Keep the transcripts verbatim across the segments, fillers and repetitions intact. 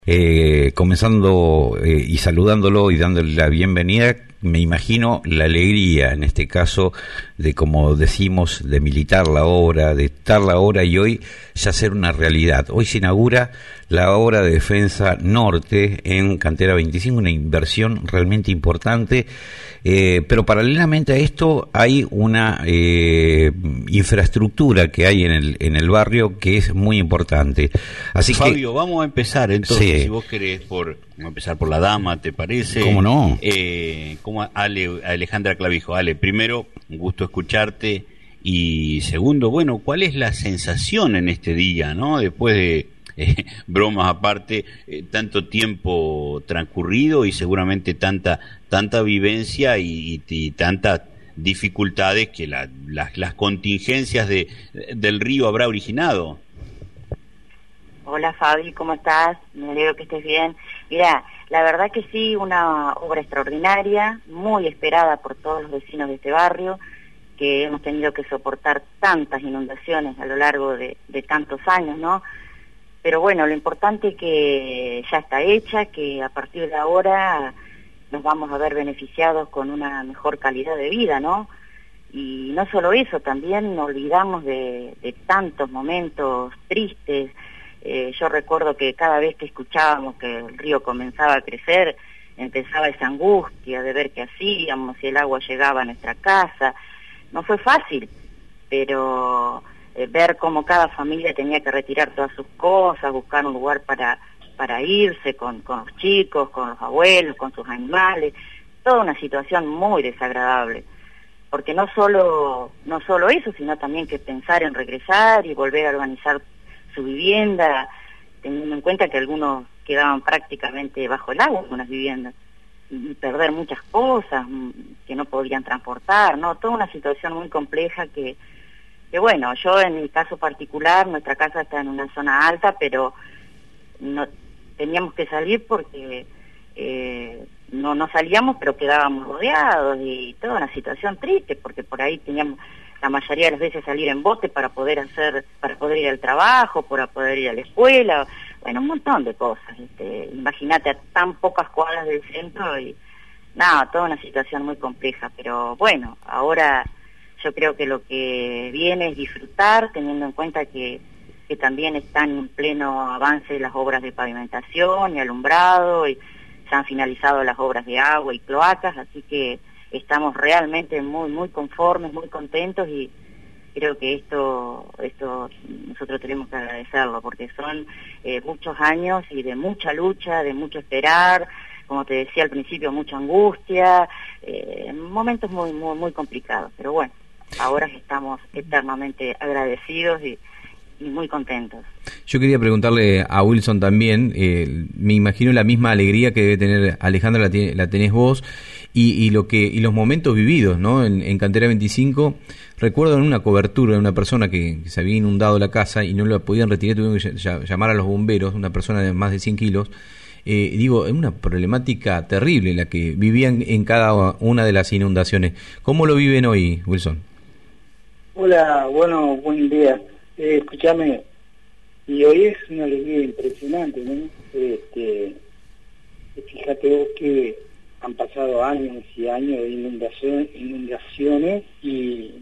Eh, comenzando eh, y saludándolo y dándole la bienvenida, me imagino la alegría en este caso de, como decimos, de militar la obra, de estar la obra y hoy ya ser una realidad. Hoy se inaugura la obra de Defensa Norte en Cantera veinticinco, una inversión realmente importante, eh, pero paralelamente a esto hay una eh, infraestructura que hay en el, en el barrio que es muy importante. Así Fabio, que, vamos a empezar entonces, sí. si vos querés, por vamos a empezar por la dama, ¿te parece? ¿Cómo no? Eh, como Ale, Alejandra Clavijo. Ale, primero, un gusto escucharte, y segundo, bueno, ¿cuál es la sensación en este día, no? Después de, eh, bromas aparte, eh, tanto tiempo transcurrido y seguramente tanta tanta vivencia y, y, y tantas dificultades que la, las, las contingencias de, del río habrá originado. Hola Fabi, ¿cómo estás? Me alegro que estés bien. Mira, la verdad que sí, una obra extraordinaria, muy esperada por todos los vecinos de este barrio, que hemos tenido que soportar tantas inundaciones a lo largo de, de tantos años, ¿no? Pero bueno, lo importante es que ya está hecha, que a partir de ahora nos vamos a ver beneficiados con una mejor calidad de vida, ¿no? Y no solo eso, también nos olvidamos de, de tantos momentos tristes. Eh, yo recuerdo que cada vez que escuchábamos que el río comenzaba a crecer, empezaba esa angustia de ver qué hacíamos, si el agua llegaba a nuestra casa. No fue fácil, pero eh, ver cómo cada familia tenía que retirar todas sus cosas, buscar un lugar para, para irse con, con los chicos, con los abuelos, con sus animales, toda una situación muy desagradable. Porque no solo, no solo eso, sino también que pensar en regresar y volver a organizar su vivienda, teniendo en cuenta que algunos quedaban prácticamente bajo el agua, unas viviendas, y perder muchas cosas que no podían transportar, ¿no? Toda una situación muy compleja que, que bueno, yo en mi caso particular, nuestra casa está en una zona alta, pero no teníamos que salir porque eh, no, no salíamos, pero quedábamos rodeados, y toda una situación triste, porque por ahí teníamos la mayoría de las veces salir en bote para poder hacer, para poder ir al trabajo, para poder ir a la escuela, bueno, un montón de cosas. Este, imagínate a tan pocas cuadras del centro y nada, toda una situación muy compleja, pero bueno, ahora yo creo que lo que viene es disfrutar, teniendo en cuenta que, que también están en pleno avance las obras de pavimentación y alumbrado, y se han finalizado las obras de agua y cloacas, así que estamos realmente muy muy conformes, muy contentos, y creo que esto esto nosotros tenemos que agradecerlo, porque son eh, muchos años y de mucha lucha, de mucho esperar, como te decía al principio, mucha angustia, eh, momentos muy muy muy complicados, pero bueno, ahora estamos eternamente agradecidos y, y muy contentos. Yo quería preguntarle a Wilson también, eh, me imagino la misma alegría que debe tener Alejandra, la, tiene, la tenés vos, y, y lo que y los momentos vividos, ¿no? En, en Cantera veinticinco, recuerdo en una cobertura de una persona que, que se había inundado la casa y no la podían retirar, tuvieron que llamar a los bomberos, una persona de más de cien kilos. Eh, digo, es una problemática terrible la que vivían en cada una de las inundaciones. ¿Cómo lo viven hoy, Wilson? Hola, bueno, buen día. Eh, escúchame, y hoy es una alegría impresionante, ¿no? Este, fíjate vos que han pasado años y años de inundación, inundaciones y,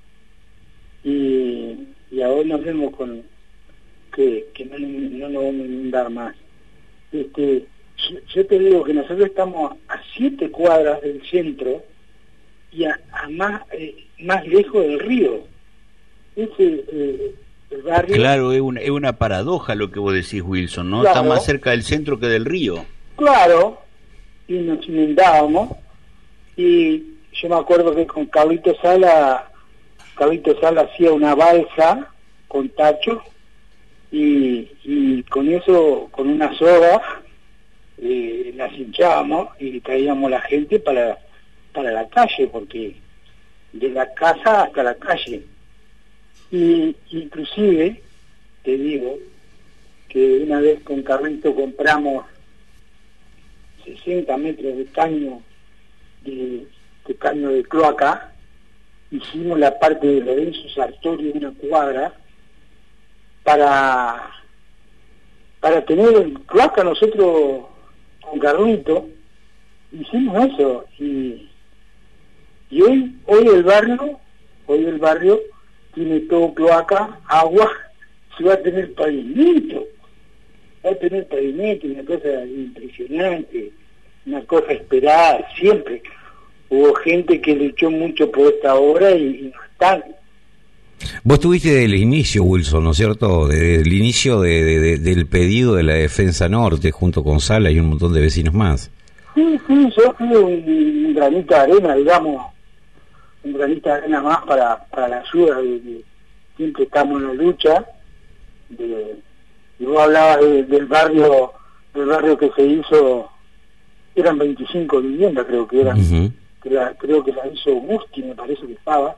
y, y ahora nos vemos con que, que no, no nos vamos a inundar más. Este, yo, yo te digo que nosotros estamos a siete cuadras del centro y a, a más, eh, más lejos del río. Ese, eh, el barrio, claro, es una, es una paradoja lo que vos decís, Wilson, ¿no? Claro. Está más cerca del centro que del río. Claro, y nos inundábamos, y yo me acuerdo que con Carlito Sala, Carlito Sala hacía una balsa con tachos, y, y con eso, con una soga, eh, las hinchábamos y traíamos la gente para, para la calle, porque de la casa hasta la calle. Y inclusive, te digo, que una vez con Carlito compramos sesenta metros de caño de, de caño de cloaca, hicimos la parte de Lorenzo Sartori, una cuadra, para para tener cloaca nosotros con Carlito hicimos eso, y, y hoy, hoy el barrio, hoy el barrio tiene todo cloaca, agua, se va a tener pavimento, va a tener pavimento, una cosa impresionante, una cosa esperada, siempre. Hubo gente que luchó mucho por esta obra y, y no están. Vos estuviste desde el inicio, Wilson, ¿no es cierto? Desde el inicio de, de, de, del pedido de la Defensa Norte, junto con Sala y un montón de vecinos más. Sí, sí, yo fui un, un granito de arena, digamos, un granito de arena más para, para la ayuda. De, de, siempre estamos en la lucha. De, y vos hablabas de, del barrio, del barrio que se hizo, eran veinticinco viviendas, creo que eran. Uh-huh. Que la, creo que la hizo Musti, me parece que estaba,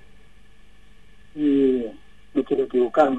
y no quiero equivocarme.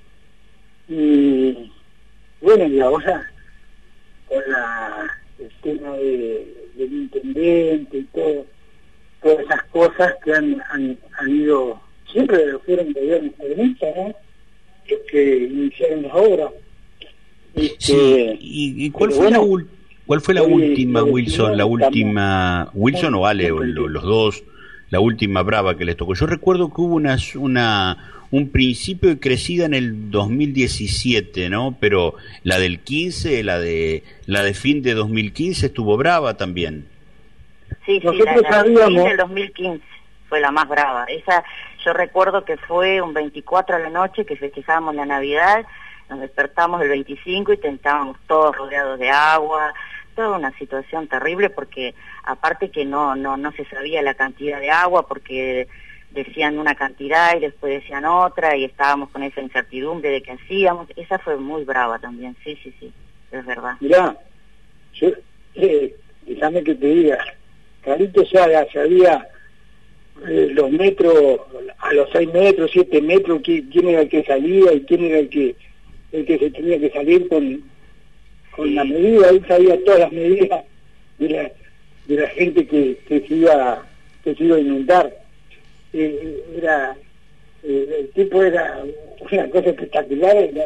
Y bueno, y ahora con la, el tema de, del intendente y todo, todas esas cosas que han, han, han ido, siempre fueron gobiernos modernistas, ¿no? Los que iniciaron las obras. Este, sí, ¿y, y cuál fue bueno, la última? ¿Cuál fue la última, Wilson, la última, Wilson o Ale, o los dos, la última brava que les tocó? Yo recuerdo que hubo una, una un principio de crecida en el dos mil diecisiete, ¿no? Pero la del quince, la de la de fin de dos mil quince estuvo brava también. Sí, sí, la, la de fin del dos mil quince fue la más brava. Esa, yo recuerdo que fue un veinticuatro a la noche que festejábamos la Navidad, nos despertamos el veinticinco y estábamos todos rodeados de agua, toda una situación terrible porque aparte que no no no se sabía la cantidad de agua porque decían una cantidad y después decían otra y estábamos con esa incertidumbre de qué hacíamos. Esa fue muy brava también, sí, sí, sí, es verdad. Mirá, yo, eh, déjame que te diga, Carlito ya sabía eh, los metros, a los seis metros, siete metros, quién, quién era el que salía y quién era el que el que se tenía que salir con, con la medida. Él sabía todas las medidas de la, de la gente que, que se iba que se iba a inundar. Eh, era eh, el tipo era una cosa espectacular, la,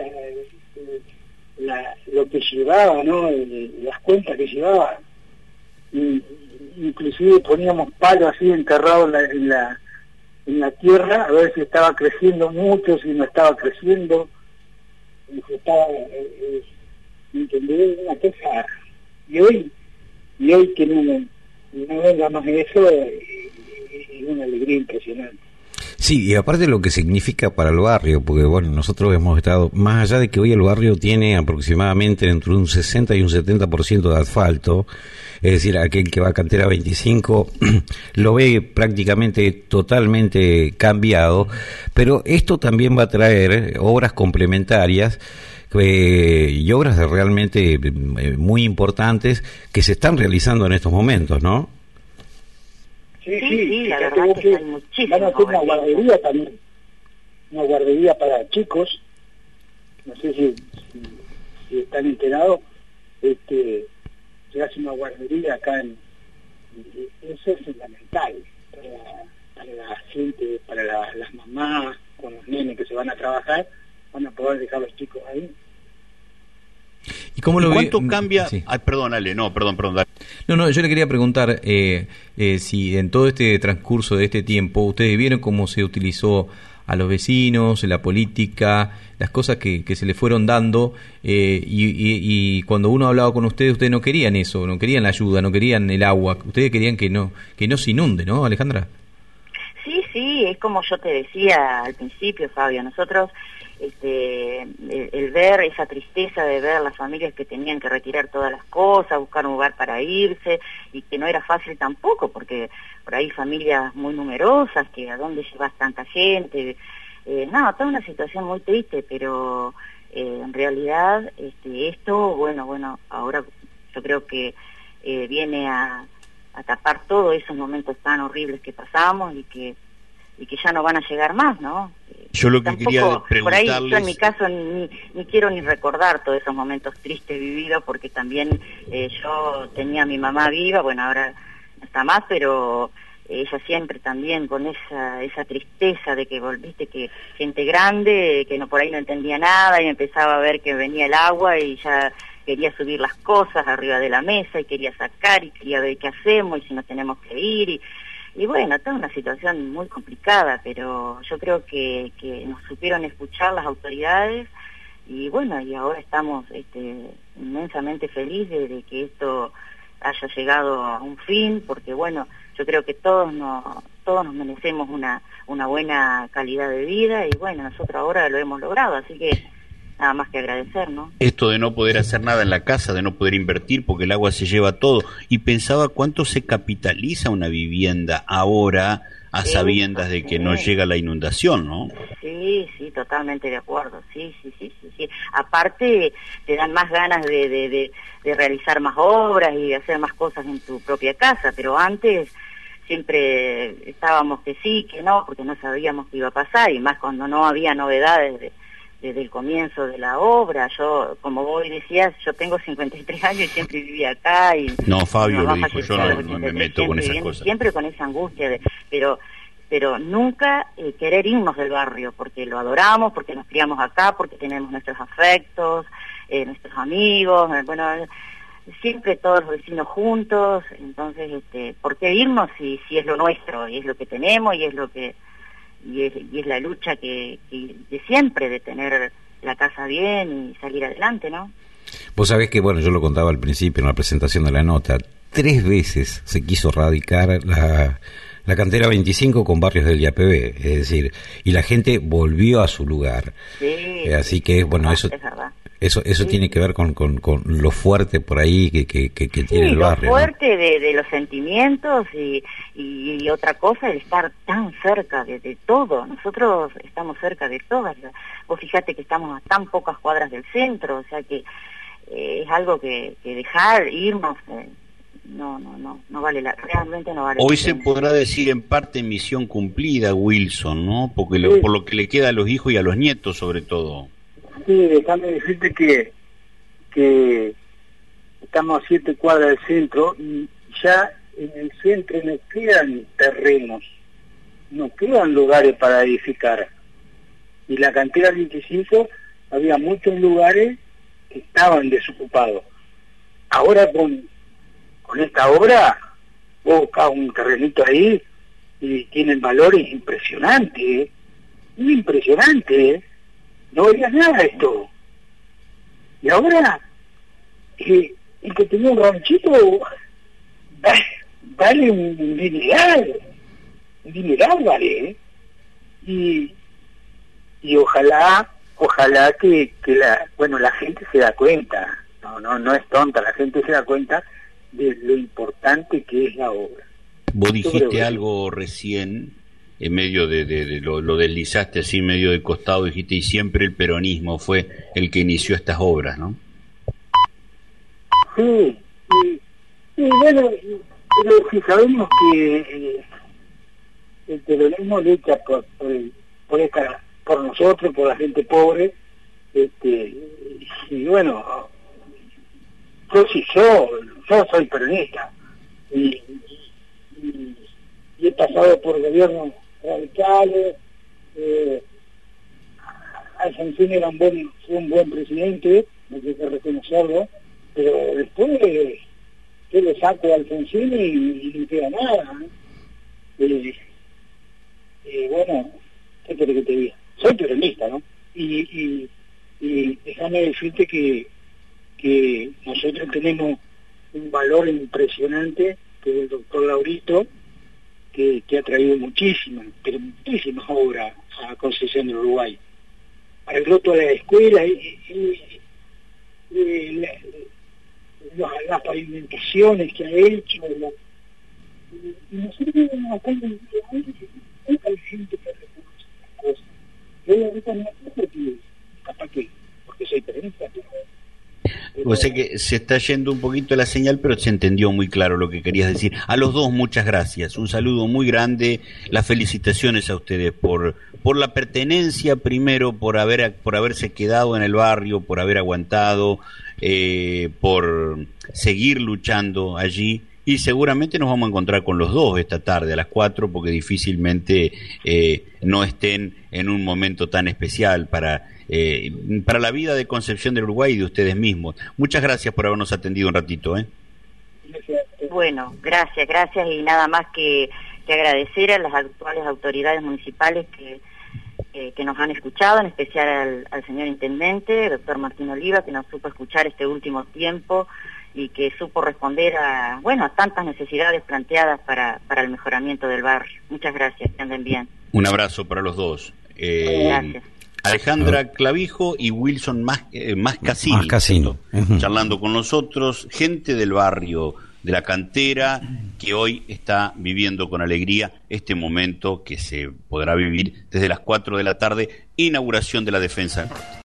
la, lo que llevaba, ¿no? Las cuentas que llevaba. Y, inclusive poníamos palos así enterrados en la, en la en la tierra a ver si estaba creciendo mucho, si no estaba creciendo, y si estaba eh, eh, una cosa. Y hoy y hoy que no, no venga más eso es una alegría impresionante. Sí, y aparte lo que significa para el barrio, porque bueno, nosotros hemos estado, más allá de que hoy el barrio tiene aproximadamente entre un sesenta y un setenta por ciento de asfalto, es decir, aquel que va a Cantera veinticinco lo ve prácticamente totalmente cambiado, pero esto también va a traer obras complementarias eh, y obras realmente eh, muy importantes que se están realizando en estos momentos, ¿no? Sí, sí, sí, la verdad que, que hay muchísimas. Van a hacer una guardería también, una guardería para chicos, no sé si, si, si están enterados, este, se hace una guardería acá en, eso es fundamental para, para la gente, para la, las mamás, con los nenes que se van a trabajar, van a poder dejar a los chicos ahí. ¿Y cómo lo ¿Cuánto vi? cambia? Sí. Ay, perdón, Ale, no, perdón, perdón. Dale. No, no, yo le quería preguntar eh, eh, si en todo este transcurso de este tiempo ustedes vieron cómo se utilizó a los vecinos, la política, las cosas que, que se le fueron dando eh, y, y, y cuando uno hablaba con ustedes, ustedes no querían eso, no querían la ayuda, no querían el agua, ustedes querían que no que no se inunde, ¿no, Alejandra? Sí, sí, es como yo te decía al principio, Fabio, nosotros este el, el ver esa tristeza de ver las familias que tenían que retirar todas las cosas, buscar un lugar para irse y que no era fácil tampoco porque por ahí familias muy numerosas, que a dónde llevas tanta gente, eh, no, toda una situación muy triste, pero eh, en realidad este esto, bueno, bueno, ahora yo creo que eh, viene a, a tapar todos esos momentos tan horribles que pasamos y que y que ya no van a llegar más, ¿no? Yo lo que Tampoco, quería preguntarles... Por ahí yo en mi caso ni, ni quiero ni recordar todos esos momentos tristes vividos, porque también eh, yo tenía a mi mamá viva, bueno, ahora no está más, pero ella siempre también con esa esa tristeza de que volviste, que gente grande, que no por ahí no entendía nada y empezaba a ver que venía el agua y ya quería subir las cosas arriba de la mesa y quería sacar y quería ver qué hacemos y si nos tenemos que ir y, y bueno, toda una situación muy complicada, pero yo creo que, que nos supieron escuchar las autoridades y bueno, y ahora estamos este, inmensamente felices de que esto haya llegado a un fin, porque bueno, yo creo que todos nos, todos nos merecemos una, una buena calidad de vida y bueno, nosotros ahora lo hemos logrado, así que nada más que agradecer, ¿no? Esto de no poder hacer nada en la casa, de no poder invertir porque el agua se lleva todo, y pensaba cuánto se capitaliza una vivienda ahora a Sí, sabiendas de que sí. no llega la inundación, ¿no? Sí, sí, totalmente de acuerdo, sí, sí, sí, sí, sí. Aparte, te dan más ganas de, de, de, de realizar más obras y de hacer más cosas en tu propia casa, pero antes siempre estábamos que sí, que no, porque no sabíamos qué iba a pasar, y más cuando no había novedades de, desde el comienzo de la obra. Yo, como vos decías, yo tengo cincuenta y tres años y siempre viví acá. Y No, Fabio mi lo mamá dijo, falleció yo a no, los no me ochenta y tres, meto con siempre esas viviendo- cosas. Siempre con esa angustia, de, pero pero nunca eh, querer irnos del barrio, porque lo adoramos, porque nos criamos acá, porque tenemos nuestros afectos, eh, nuestros amigos, eh, bueno, eh, siempre todos los vecinos juntos, entonces, este, ¿por qué irnos si, si es lo nuestro, y es lo que tenemos, y es lo que y es, y es la lucha que, que de siempre, de tener la casa bien y salir adelante, ¿no? Vos sabés que, bueno, yo lo contaba al principio en la presentación de la nota, tres veces se quiso radicar la, la cantera veinticinco con barrios del I A P B, es decir, y la gente volvió a su lugar. Sí, Eh, así que, bueno, ah, eso es verdad. eso eso Sí. tiene que ver con, con, con lo fuerte por ahí que, que, que, que tiene Sí, el barrio, lo ¿no? fuerte de, de los sentimientos y, y, y otra cosa, el estar tan cerca de, de todo. Nosotros estamos cerca de todas. Vos fijate que estamos a tan pocas cuadras del centro, o sea que eh, es algo que, que dejar, irnos, eh, no, no, no, no vale la, realmente no vale Hoy la se pena. podrá decir en parte misión cumplida, Wilson, ¿no? Porque lo- Sí. por lo que le queda a los hijos y a los nietos, sobre todo. Sí, déjame decirte que, que estamos a siete cuadras del centro y ya en el centro no quedan terrenos, no quedan lugares para edificar. Y la cantera veinticinco había muchos lugares que estaban desocupados. Ahora con, con esta obra, vos buscás un terrenito ahí y tienen valores impresionantes, ¿eh? Impresionantes, ¿eh? No veías nada de esto. Y ahora, eh, el que tenía un ranchito va- vale un dineral, un dineral vale, ¿eh? Y, y ojalá, ojalá que, que la, bueno, la gente se da cuenta, no, no, no es tonta, la gente se da cuenta de lo importante que es la obra. Vos Yo creo dijiste que- algo recién, en medio de, de, de lo, lo deslizaste así, medio de costado, dijiste, y siempre el peronismo fue el que inició estas obras, ¿no? Sí, y, y bueno, pero si sabemos que eh, el peronismo lucha por, por, el- por, esta, por nosotros, por la gente pobre, este, y bueno, yo sí, yo, yo soy peronista, y, y, y he pasado por gobiernos radicales, eh, Alfonsín era un buen, fue un buen presidente, hay que reconocerlo, pero después yo le saco a Alfonsín y, y no queda nada, ¿no? Eh, eh, bueno, ¿qué querés que te diga? Soy peronista, ¿no? Y, y, y déjame decirte que, que nosotros tenemos un valor impresionante, que es el doctor Laurito, que, que ha traído muchísimas, pero muchísimas obras a Concepción del Uruguay. Arregló toda la escuela y, y- y la- la- las pavimentaciones que ha hecho. La, y, y nosotros acá en el Uruguay nunca hay gente que reconoce las cosas. Yo ahorita no sé porque capaz que porque soy peronista, pero, pero- O sea que se está yendo un poquito la señal, pero se entendió muy claro lo que querías decir. A los dos, muchas gracias. Un saludo muy grande. Las felicitaciones a ustedes por por la pertenencia, primero, por haber por haberse quedado en el barrio, por haber aguantado, eh, por seguir luchando allí Y seguramente nos vamos a encontrar con los dos esta tarde a las cuatro, porque difícilmente eh, no estén en un momento tan especial para, eh, para la vida de Concepción del Uruguay y de ustedes mismos. Muchas gracias por habernos atendido un ratito. ¿eh? Bueno, gracias, gracias, y nada más que, que agradecer a las actuales autoridades municipales que, eh, que nos han escuchado, en especial al, al señor Intendente, doctor Martín Oliva, que nos supo escuchar este último tiempo y que supo responder a, bueno, a tantas necesidades planteadas para, para el mejoramiento del barrio. Muchas gracias, que anden bien. Un abrazo para los dos. Eh, gracias. Alejandra Clavijo y Wilson Mas, eh, Mascasini, Mascasino. charlando con nosotros, gente del barrio de la Cantera, que hoy está viviendo con alegría este momento que se podrá vivir desde las cuatro de la tarde, inauguración de la Defensa del Norte.